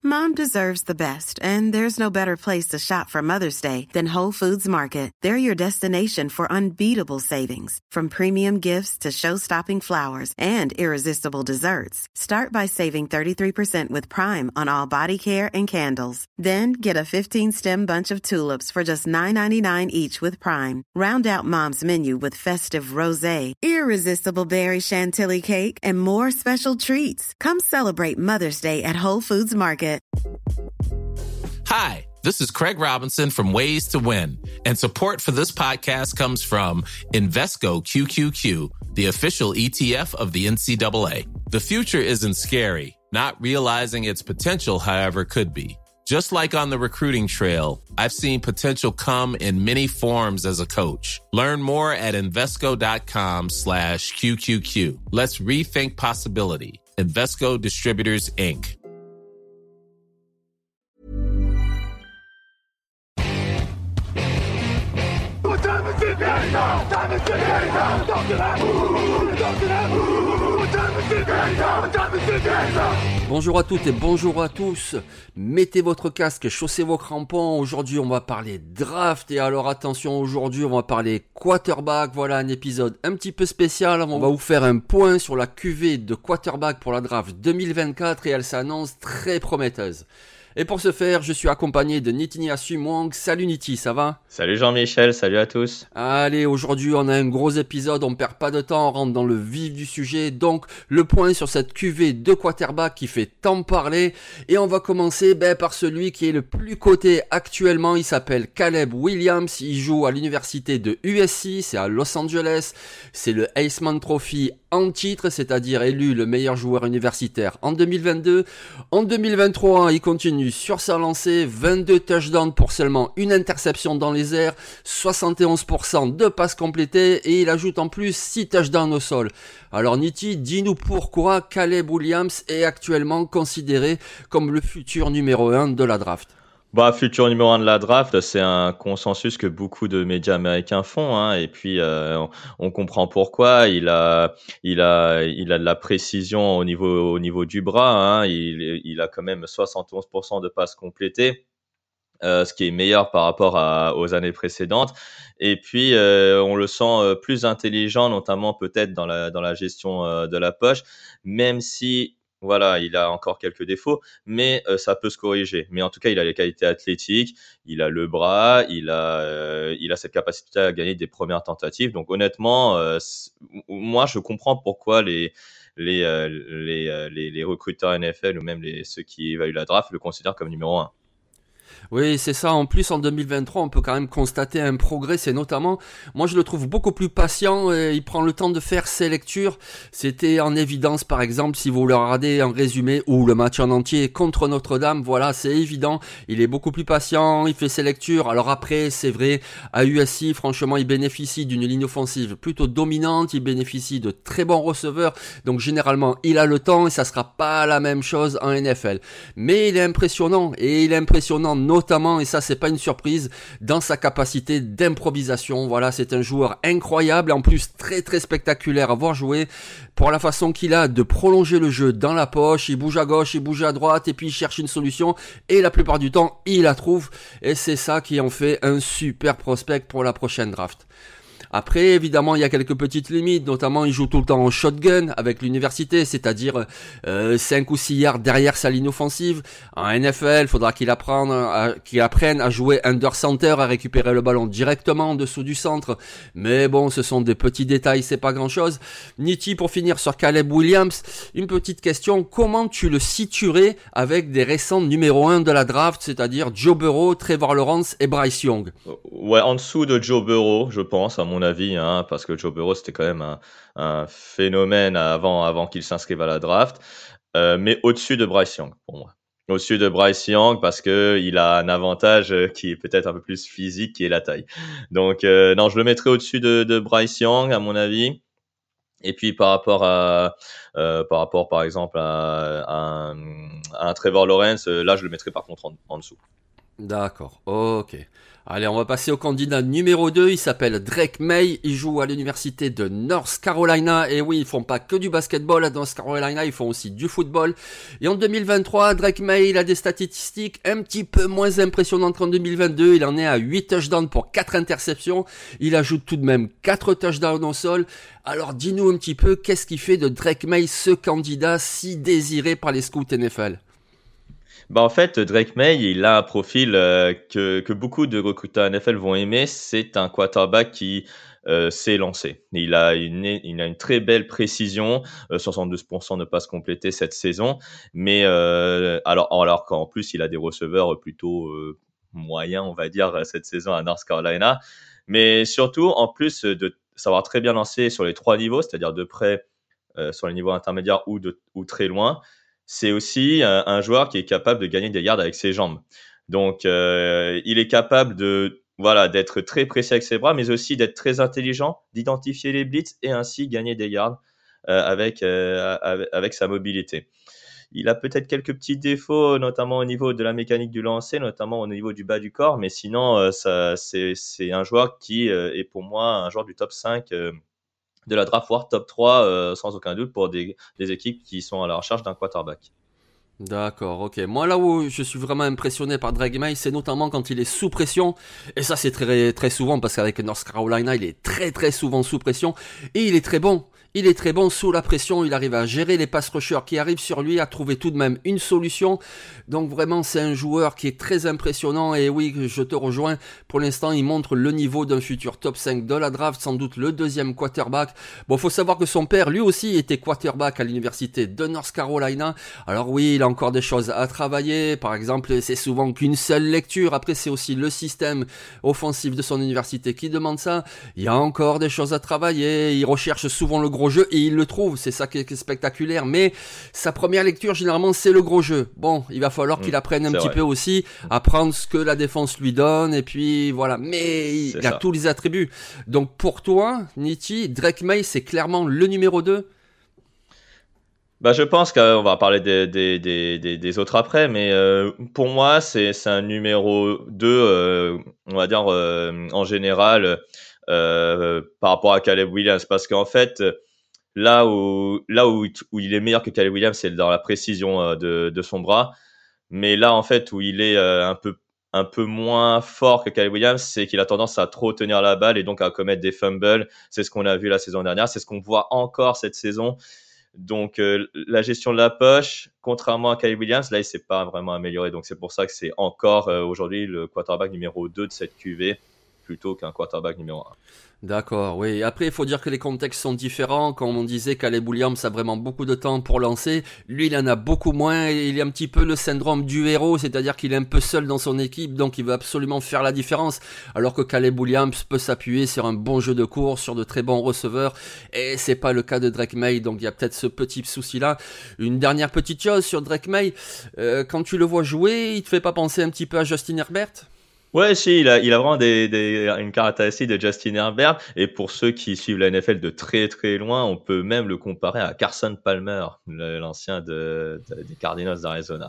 Mom deserves the best, and there's no better place to shop for Mother's Day than Whole Foods Market. They're your destination for unbeatable savings, from premium gifts to show-stopping flowers and irresistible desserts. Start by saving 33% with Prime on all body care and candles. Then get a 15-stem bunch of tulips for just $9.99 each with Prime. Round out Mom's menu with festive rosé, irresistible berry chantilly cake, and more special treats. Come celebrate Mother's Day at Whole Foods Market. Hi, this is Craig Robinson from Ways to Win, and support for this podcast comes from Invesco QQQ, the official ETF of the NCAA. The future isn't scary. Not realizing its potential, however, could be. Just like on the recruiting trail, I've seen potential come in many forms as a coach. Learn more at Invesco.com/QQQ. Let's rethink possibility. Invesco Distributors, Inc. Bonjour à toutes et bonjour à tous. Mettez votre casque, chaussez vos crampons. Aujourd'hui, on va parler draft. Et alors, attention, aujourd'hui, on va parler quarterback. Voilà un épisode un petit peu spécial. On va vous faire un point sur la cuvée de quarterback pour la draft 2024 et elle s'annonce très prometteuse. Et pour ce faire, je suis accompagné de Nitinia Sumwang. Salut Niti, ça va ? Salut Jean-Michel, salut à tous. Allez, aujourd'hui on a un gros épisode, on perd pas de temps, on rentre dans le vif du sujet. Donc le point sur cette cuvée de quarterback qui fait tant parler. Et on va commencer par celui qui est le plus coté actuellement. Il s'appelle Caleb Williams, il joue à l'université de USC, c'est à Los Angeles. C'est le Heisman Trophy en titre, c'est-à-dire élu le meilleur joueur universitaire en 2022. En 2023, il continue sur sa lancée, 22 touchdowns pour seulement une interception dans les airs, 71% de passes complétées et il ajoute en plus 6 touchdowns au sol. Alors Niti, dis-nous pourquoi Caleb Williams est actuellement considéré comme le futur numéro 1 de la draft. Futur numéro 1 de la draft, c'est un consensus que beaucoup de médias américains font, hein, et puis on comprend pourquoi. Il a de la précision au niveau du bras, hein, il a quand même 71% de passes complétées. Ce qui est meilleur par rapport aux années précédentes. Et puis, on le sent plus intelligent, notamment peut-être dans la gestion de la poche, même si voilà, il a encore quelques défauts, mais ça peut se corriger. Mais en tout cas, il a les qualités athlétiques, il a le bras, il a cette capacité à gagner des premières tentatives. Donc honnêtement, moi, je comprends pourquoi les recruteurs NFL ou même ceux qui évaluent la draft le considèrent comme numéro 1. Oui, c'est ça. En plus, en 2023, on peut quand même constater un progrès. C'est notamment, moi, je le trouve beaucoup plus patient. Il prend le temps de faire ses lectures. C'était en évidence, par exemple, si vous le regardez en résumé ou le match en entier contre Notre-Dame. Voilà, c'est évident. Il est beaucoup plus patient. Il fait ses lectures. Alors après, c'est vrai, à USC, franchement, il bénéficie d'une ligne offensive plutôt dominante. Il bénéficie de très bons receveurs. Donc, généralement, il a le temps et ça sera pas la même chose en NFL. Mais il est impressionnant et il est impressionnant notamment, et ça c'est pas une surprise, dans sa capacité d'improvisation. Voilà, c'est un joueur incroyable et en plus très très spectaculaire à voir jouer pour la façon qu'il a de prolonger le jeu dans la poche. Il bouge à gauche, il bouge à droite et puis il cherche une solution et la plupart du temps il la trouve et c'est ça qui en fait un super prospect pour la prochaine draft. Après, évidemment, il y a quelques petites limites, notamment il joue tout le temps en shotgun avec l'université, c'est-à-dire 5 ou 6 yards derrière sa ligne offensive. En NFL, il faudra qu'il apprenne à jouer under center, à récupérer le ballon directement en dessous du centre. Mais bon, ce sont des petits détails, c'est pas grand-chose. Niti, pour finir sur Caleb Williams, une petite question, comment tu le situerais avec des récents numéro 1 de la draft, c'est-à-dire Joe Burrow, Trevor Lawrence et Bryce Young? Ouais, en dessous de Joe Burrow, je pense, à mon avis, hein, parce que Joe Burrow, c'était quand même un phénomène avant qu'il s'inscrive à la draft, mais au-dessus de Bryce Young, pour moi. Au-dessus de Bryce Young, parce que il a un avantage qui est peut-être un peu plus physique, qui est la taille. Donc, non, je le mettrais au-dessus de Bryce Young, à mon avis. Et puis par rapport par exemple à un Trevor Lawrence, là je le mettrais par contre en dessous. D'accord, ok. Allez, on va passer au candidat numéro 2. Il s'appelle Drake May. Il joue à l'université de North Carolina. Et oui, ils font pas que du basketball à North Carolina, ils font aussi du football. Et en 2023, Drake May, il a des statistiques un petit peu moins impressionnantes qu'en 2022. Il en est à 8 touchdowns pour 4 interceptions. Il ajoute tout de même 4 touchdowns au sol. Alors dis-nous un petit peu, qu'est-ce qui fait de Drake May ce candidat si désiré par les scouts NFL? Bah en fait, Drake May, il a un profil que beaucoup de recruteurs NFL vont aimer. C'est un quarterback qui sait lancer. Il a une très belle précision, 72% de passes complétées cette saison. Mais alors qu'en plus, il a des receveurs plutôt moyens, on va dire, cette saison à North Carolina. Mais surtout, en plus de savoir très bien lancer sur les trois niveaux, c'est-à-dire de près, sur les niveaux intermédiaires ou très loin, c'est aussi un joueur qui est capable de gagner des yards avec ses jambes. Donc, il est capable d'être très précis avec ses bras, mais aussi d'être très intelligent, d'identifier les blitz et ainsi gagner des yards avec sa mobilité. Il a peut-être quelques petits défauts, notamment au niveau de la mécanique du lancer, notamment au niveau du bas du corps, mais sinon, c'est un joueur qui est pour moi un joueur du top 5 de la draft, voire top 3, sans aucun doute, pour des équipes qui sont à la recherche d'un quarterback. D'accord, ok. Moi, là où je suis vraiment impressionné par Drake May, c'est notamment quand il est sous pression. Et ça, c'est très, très souvent, parce qu'avec North Carolina, il est très, très souvent sous pression. Et il est très bon. Il est très bon sous la pression. Il arrive à gérer les pass rushers qui arrivent sur lui, à trouver tout de même une solution. Donc vraiment, c'est un joueur qui est très impressionnant. Et oui, je te rejoins. Pour l'instant, il montre le niveau d'un futur top 5 de la draft, sans doute le deuxième quarterback. Bon, faut savoir que son père, lui aussi, était quarterback à l'université de North Carolina. Alors oui, il a encore des choses à travailler. Par exemple, c'est souvent qu'une seule lecture. Après, c'est aussi le système offensif de son université qui demande ça. Il y a encore des choses à travailler. Il recherche souvent le gros jeu et il le trouve. C'est ça qui est spectaculaire. Mais sa première lecture, généralement, c'est le gros jeu. Bon, il va falloir qu'il apprenne un petit peu aussi à prendre ce que la défense lui donne. Et puis, voilà. Mais il a tous les attributs. Donc, pour toi, Nitti, Drake May, c'est clairement le numéro 2. Bah, je pense qu'on va parler des autres après, mais pour moi, c'est un numéro 2, on va dire, en général, par rapport à Caleb Williams. Parce qu'en fait, où il est meilleur que Caleb Williams, c'est dans la précision de son bras. Mais là, en fait, où il est un peu moins fort que Caleb Williams, c'est qu'il a tendance à trop tenir la balle et donc à commettre des fumbles. C'est ce qu'on a vu la saison dernière, c'est ce qu'on voit encore cette saison. Donc, la gestion de la poche, contrairement à Caleb Williams, là, il s'est pas vraiment amélioré. Donc, c'est pour ça que c'est encore aujourd'hui le quarterback numéro 2 de cette QV plutôt qu'un quarterback numéro 1. D'accord, oui. Après, il faut dire que les contextes sont différents. Comme on disait, Caleb Williams a vraiment beaucoup de temps pour lancer. Lui, il en a beaucoup moins. Il est un petit peu le syndrome du héros, c'est-à-dire qu'il est un peu seul dans son équipe, donc il veut absolument faire la différence. Alors que Caleb Williams peut s'appuyer sur un bon jeu de course, sur de très bons receveurs. Et c'est pas le cas de Drake May, donc il y a peut-être ce petit souci-là. Une dernière petite chose sur Drake May. Quand tu le vois jouer, il te fait pas penser un petit peu à Justin Herbert ? Ouais, si, il a vraiment une caractéristique de Justin Herbert. Et pour ceux qui suivent la NFL de très très loin, on peut même le comparer à Carson Palmer, l'ancien des Cardinals d'Arizona.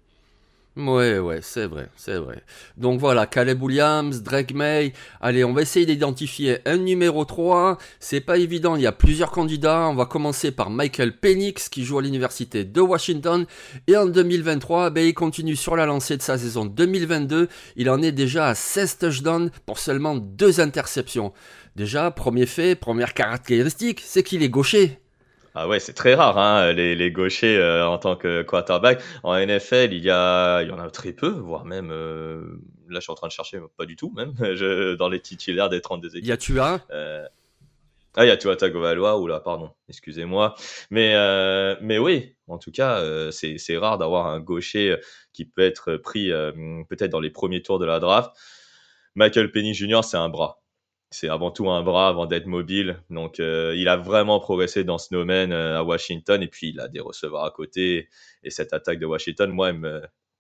Ouais, c'est vrai, c'est vrai. Donc voilà, Caleb Williams, Drake May. Allez, on va essayer d'identifier un numéro 3. C'est pas évident, il y a plusieurs candidats. On va commencer par Michael Penix, qui joue à l'université de Washington. Et en 2023, il continue sur la lancée de sa saison 2022. Il en est déjà à 16 touchdowns pour seulement 2 interceptions. Déjà, premier fait, première caractéristique, c'est qu'il est gaucher. Ah ouais, c'est très rare, hein, les gauchers en tant que quarterback. En NFL, il y en a très peu, voire même, là je suis en train de chercher, pas du tout même, dans les titulaires des 32 équipes. Y a-tu un il y a Tua Tagovailoa, oula, pardon, excusez-moi. Mais oui, en tout cas, c'est rare d'avoir un gaucher qui peut être pris peut-être dans les premiers tours de la draft. Michael Penix Jr., c'est un bras. C'est avant tout un bras avant d'être mobile. Donc, il a vraiment progressé dans ce domaine à Washington. Et puis, il a des receveurs à côté. Et cette attaque de Washington, moi,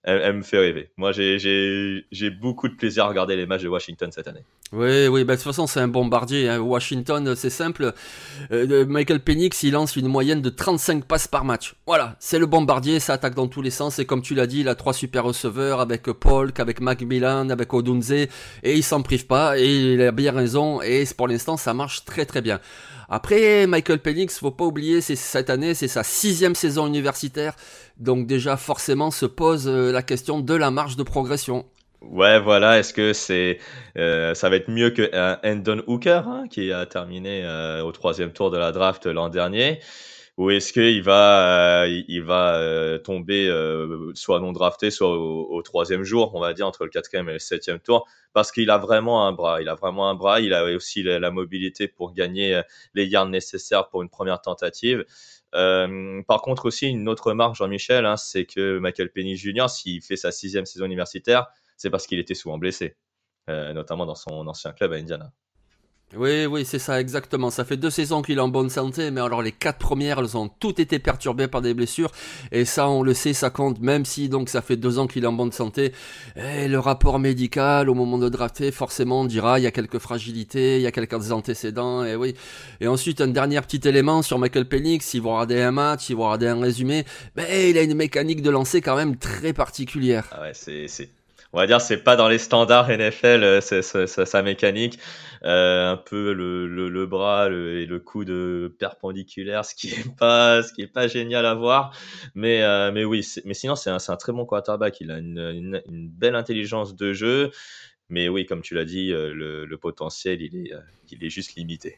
elle me fait rêver. Moi, j'ai beaucoup de plaisir à regarder les matchs de Washington cette année. Oui, bah, de toute façon, c'est un bombardier, hein. Washington, c'est simple. Michael Penix, il lance une moyenne de 35 passes par match. Voilà, c'est le bombardier, ça attaque dans tous les sens. Et comme tu l'as dit, il a 3 super receveurs avec Polk, avec Macmillan, avec Odunze. Et il s'en prive pas, et il a bien raison. Et pour l'instant, ça marche très très bien. Après, Michael Penix, faut pas oublier, cette année, c'est sa 6e saison universitaire. Donc déjà, forcément, se pose la question de la marge de progression. Ouais, voilà. Est-ce que ça va être mieux que Hendon Hooker, hein, qui a terminé au 3e tour de la draft l'an dernier, ou est-ce qu'il va tomber soit non drafté, soit au 3e jour, on va dire entre le 4e et le 7e tour, parce qu'il a vraiment un bras. Il a aussi la mobilité pour gagner les yards nécessaires pour une première tentative. Par contre aussi une autre marque, Jean-Michel, hein, c'est que Michael Penix Jr., s'il fait sa 6e saison universitaire, c'est parce qu'il était souvent blessé, notamment dans son ancien club à Indiana. Oui, c'est ça, exactement. Ça fait 2 saisons qu'il est en bonne santé, mais alors les 4 premières, elles ont toutes été perturbées par des blessures. Et ça, on le sait, ça compte, même si donc ça fait 2 ans qu'il est en bonne santé. Et le rapport médical, au moment de drafter, forcément, on dira, il y a quelques fragilités, il y a quelques antécédents, et oui. Et ensuite, un dernier petit élément sur Michael Penix, si vous regardez un match, si vous regardez un résumé, il a une mécanique de lancer quand même très particulière. Ah ouais, on va dire, c'est pas dans les standards NFL, sa mécanique. Un peu le bras et le coude perpendiculaire, ce qui est pas génial à voir. Mais oui, mais sinon, c'est un très bon quarterback. Il a une belle intelligence de jeu. Mais oui, comme tu l'as dit, le potentiel, il est juste limité.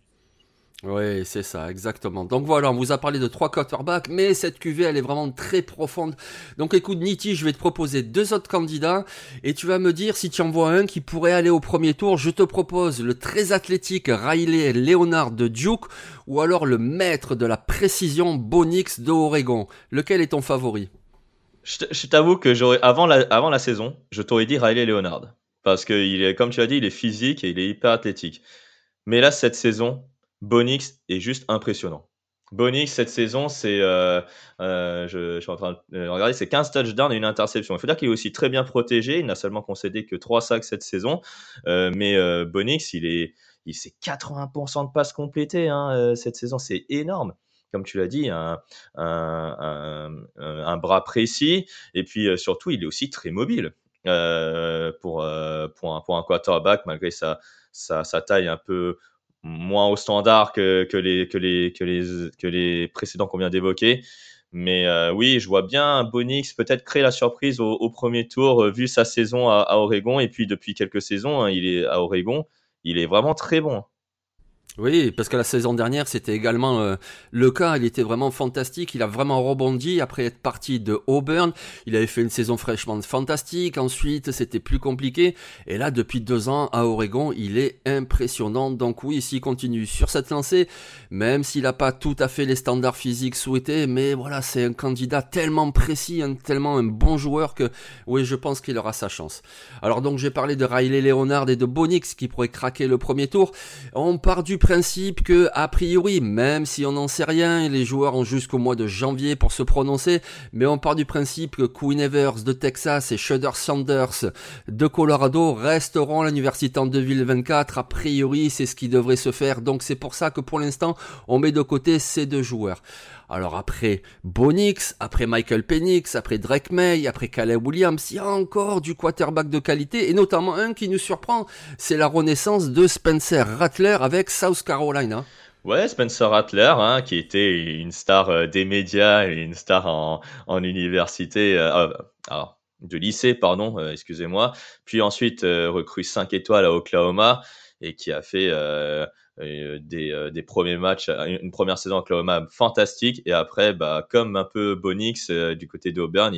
Oui, c'est ça, exactement. Donc voilà, on vous a parlé de 3 quarterbacks, mais cette QV, elle est vraiment très profonde. Donc écoute, Niti, je vais te proposer 2 autres candidats, et tu vas me dire si tu en vois un qui pourrait aller au premier tour. Je te propose le très athlétique Riley Leonard de Duke, ou alors le maître de la précision Bo Nix de Oregon. Lequel est ton favori? Je t'avoue que avant la saison, je t'aurais dit Riley Leonard. Parce que comme tu l'as dit, il est physique et il est hyper athlétique. Mais là, cette saison, Bo Nix est juste impressionnant. Bo Nix, cette saison, je suis en train de regarder, c'est 15 touchdowns et une interception. Il faut dire qu'il est aussi très bien protégé. Il n'a seulement concédé que 3 sacs cette saison. Mais Bo Nix, c'est 80% de passes complétées, hein, cette saison. C'est énorme. Comme tu l'as dit, un bras précis. Et puis surtout, il est aussi très mobile. Pour un quarterback, malgré sa taille un peu moins au standard que les précédents qu'on vient d'évoquer. Mais oui, je vois bien Bo Nix peut-être créer la surprise au premier tour, vu sa saison à Oregon. Et puis depuis quelques saisons, hein, il est à Oregon. Il est vraiment très bon. Oui, parce que la saison dernière, c'était également le cas. Il était vraiment fantastique. Il a vraiment rebondi après être parti de Auburn. Il avait fait une saison fraîchement fantastique. Ensuite, c'était plus compliqué. Et là, depuis 2 ans, à Oregon, il est impressionnant. Donc oui, s'il continue sur cette lancée, même s'il n'a pas tout à fait les standards physiques souhaités, mais voilà, c'est un candidat tellement précis, tellement un bon joueur que oui, je pense qu'il aura sa chance. Alors donc, j'ai parlé de Riley Leonard et de Bo Nix qui pourraient craquer le premier tour. On part du principe que, a priori, même si on n'en sait rien, les joueurs ont jusqu'au mois de janvier pour se prononcer, mais on part du principe que Quinn Evers de Texas et Shedeur Sanders de Colorado resteront à l'université en 2024. A priori, c'est ce qui devrait se faire, donc c'est pour ça que pour l'instant, on met de côté ces 2 joueurs. Alors après Bo Nix, après Michael Penix, après Drake May, après Caleb Williams, il y a encore du quarterback de qualité, et notamment un qui nous surprend, c'est la renaissance de Spencer Rattler avec South Carolina. Ouais, Spencer Rattler, hein, qui était une star des médias et une star en université, alors, de lycée, pardon, excusez-moi. Puis ensuite, recrue 5 étoiles à Oklahoma et qui a fait des premiers matchs, une première saison à Oklahoma fantastique. Et après, comme un peu Bo Nix du côté d'Auburn,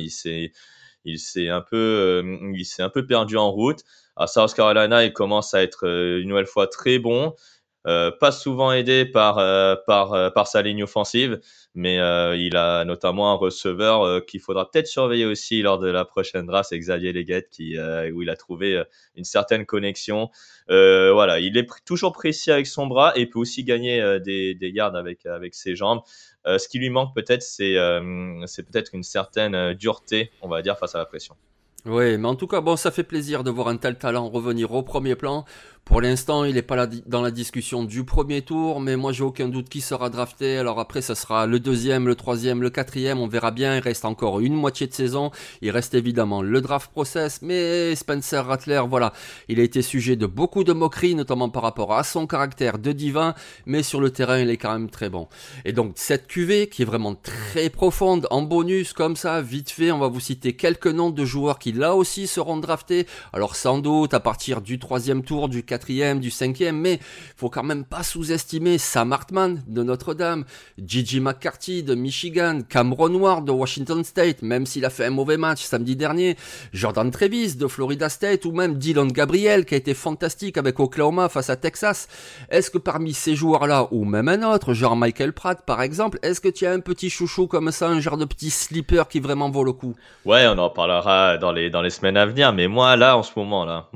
il s'est un peu perdu en route. À South Carolina, il commence à être une nouvelle fois très bon. pas souvent aidé par sa ligne offensive, mais il a notamment un receveur qu'il faudra peut-être surveiller aussi lors de la prochaine draft, c'est Xavier Legette où il a trouvé une certaine connexion. Voilà, il est toujours précis avec son bras et peut aussi gagner des yards avec ses jambes. Ce qui lui manque peut-être, c'est peut-être une certaine dureté, on va dire, face à la pression. Oui, mais en tout cas, bon, ça fait plaisir de voir un tel talent revenir au premier plan. Pour l'instant, il n'est pas là dans la discussion du premier tour, mais moi, j'ai aucun doute qu'il sera drafté. Alors après, ça sera le deuxième, le troisième, le quatrième, on verra bien. Il reste encore une moitié de saison. Il reste évidemment le draft process, mais Spencer Rattler, voilà, il a été sujet de beaucoup de moqueries, notamment par rapport à son caractère de divin, mais sur le terrain, il est quand même très bon. Et donc, cette QV, qui est vraiment très profonde, en bonus, comme ça, vite fait, on va vous citer quelques noms de joueurs qui, là aussi, seront draftés. Alors, sans doute, à partir du troisième tour, du quatrième, du cinquième, mais faut quand même pas sous-estimer Sam Hartman de Notre-Dame, Gigi McCarthy de Michigan, Cameron Ward de Washington State, même s'il a fait un mauvais match samedi dernier, Jordan Travis de Florida State, ou même Dylan Gabriel qui a été fantastique avec Oklahoma face à Texas. Est-ce que parmi ces joueurs-là, ou même un autre, genre Michael Pratt par exemple, est-ce que tu as un petit chouchou comme ça, un genre de petit sleeper qui vraiment vaut le coup? Ouais, on en parlera dans les semaines à venir, mais moi là, en ce moment là,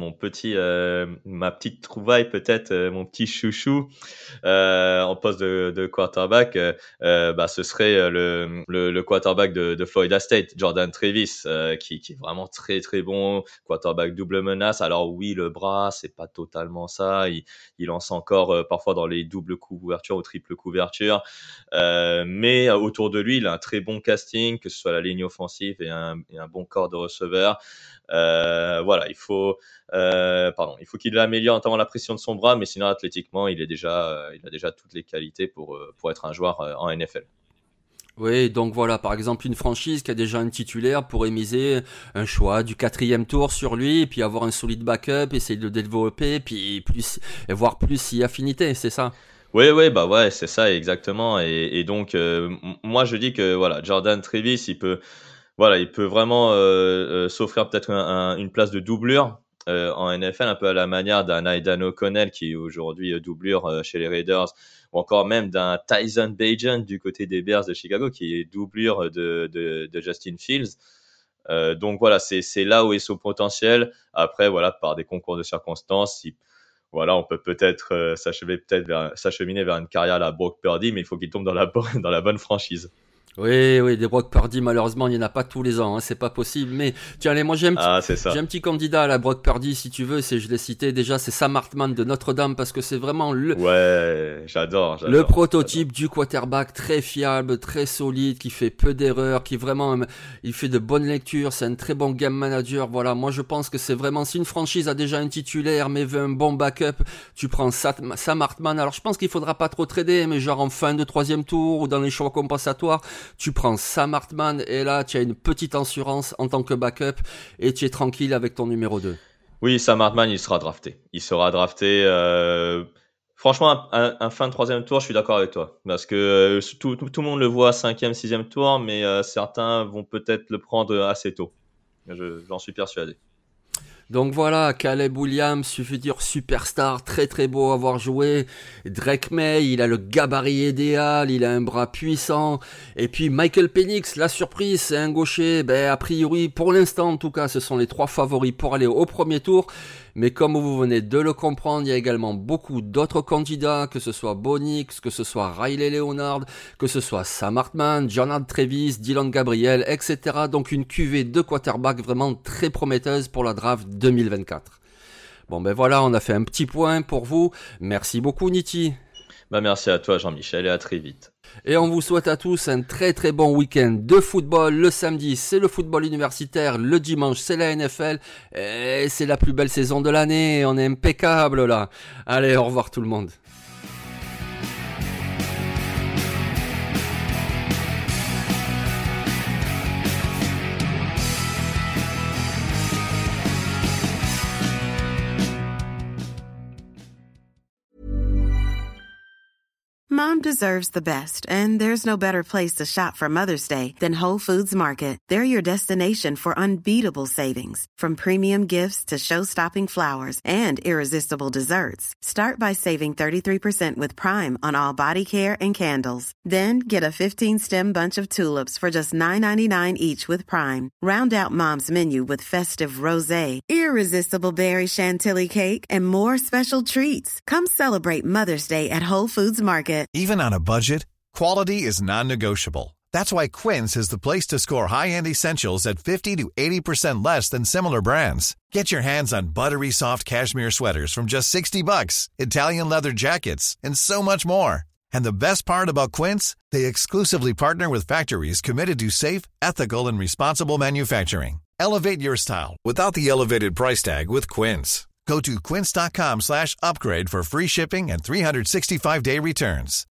ma petite trouvaille peut-être, mon petit chouchou en poste de quarterback, ce serait le quarterback de Florida State, Jordan Travis, qui est vraiment très très bon, quarterback double menace. Alors oui, le bras, c'est pas totalement ça, il lance encore parfois dans les doubles couvertures ou triples couvertures, mais autour de lui, il a un très bon casting, que ce soit la ligne offensive et un bon corps de receveur. Voilà, il faut qu'il améliore notamment la pression de son bras, mais sinon athlétiquement, il a déjà toutes les qualités pour être un joueur en NFL. Oui, donc voilà, par exemple, une franchise qui a déjà un titulaire pourrait miser un choix du 4e tour sur lui, et puis avoir un solide backup, essayer de le développer, puis voir plus si affinité, c'est ça? Oui, c'est ça exactement. Et donc, moi je dis que voilà, Jordan Travis, il peut vraiment s'offrir peut-être une place de doublure en NFL, un peu à la manière d'un Aidan O'Connell qui est aujourd'hui doublure chez les Raiders, ou encore même d'un Tyson Bagent du côté des Bears de Chicago qui est doublure de Justin Fields. Donc voilà, c'est là où est son potentiel. Après, voilà, par des concours de circonstances, on peut peut-être s'acheminer vers une carrière à la Brock Purdy, mais il faut qu'il tombe dans la bonne franchise. Oui, des Brock Purdy, malheureusement, il n'y en a pas tous les ans, hein, c'est pas possible. Mais tiens, allez, moi j'ai un petit candidat à la Brock Purdy, si tu veux, je l'ai cité déjà, c'est Sam Hartman de Notre-Dame, parce que c'est vraiment j'adore. Le prototype du quarterback très fiable, très solide, qui fait peu d'erreurs, il fait de bonnes lectures, c'est un très bon game manager. Voilà, moi je pense que c'est vraiment, si une franchise a déjà un titulaire, mais veut un bon backup, tu prends Sam Hartman. Alors je pense qu'il faudra pas trop trader, mais genre en fin de 3e tour, ou dans les choix compensatoires, tu prends Sam Hartman et là tu as une petite assurance en tant que backup et tu es tranquille avec ton numéro 2. Oui, Sam Hartman, il sera drafté. Franchement, un fin de 3e tour, je suis d'accord avec toi. Parce que tout le monde le voit 5e, 6e tour, mais certains vont peut-être le prendre assez tôt. J'en suis persuadé. Donc voilà, Caleb Williams, futur superstar, très très beau à voir jouer. Drake May, il a le gabarit idéal, il a un bras puissant. Et puis Michael Penix, la surprise, c'est un gaucher. A priori, pour l'instant en tout cas, ce sont les 3 favoris pour aller au premier tour. Mais comme vous venez de le comprendre, il y a également beaucoup d'autres candidats, que ce soit Bo Nix, que ce soit Riley Leonard, que ce soit Sam Hartman, Jordan Travis, Dylan Gabriel, etc. Donc une cuvée de quarterbacks vraiment très prometteuse pour la draft 2024. Bon voilà, on a fait un petit point pour vous. Merci beaucoup Niti. Merci à toi Jean-Michel et à très vite. Et on vous souhaite à tous un très très bon week-end de football. Le samedi, c'est le football universitaire. Le dimanche, c'est la NFL. Et c'est la plus belle saison de l'année. On est impeccable là. Allez, au revoir tout le monde. Mom deserves the best, and there's no better place to shop for Mother's Day than Whole Foods Market. They're your destination for unbeatable savings, from premium gifts to show-stopping flowers and irresistible desserts. Start by saving 33% with Prime on all body care and candles. Then get a 15-stem bunch of tulips for just $9.99 each with Prime. Round out Mom's menu with festive rosé, irresistible berry chantilly cake, and more special treats. Come celebrate Mother's Day at Whole Foods Market. Even on a budget, quality is non-negotiable. That's why Quince is the place to score high-end essentials at 50 to 80% less than similar brands. Get your hands on buttery soft cashmere sweaters from just $60, Italian leather jackets, and so much more. And the best part about Quince, they exclusively partner with factories committed to safe, ethical, and responsible manufacturing. Elevate your style without the elevated price tag with Quince. Go to quince.com/upgrade for free shipping and 365-day returns.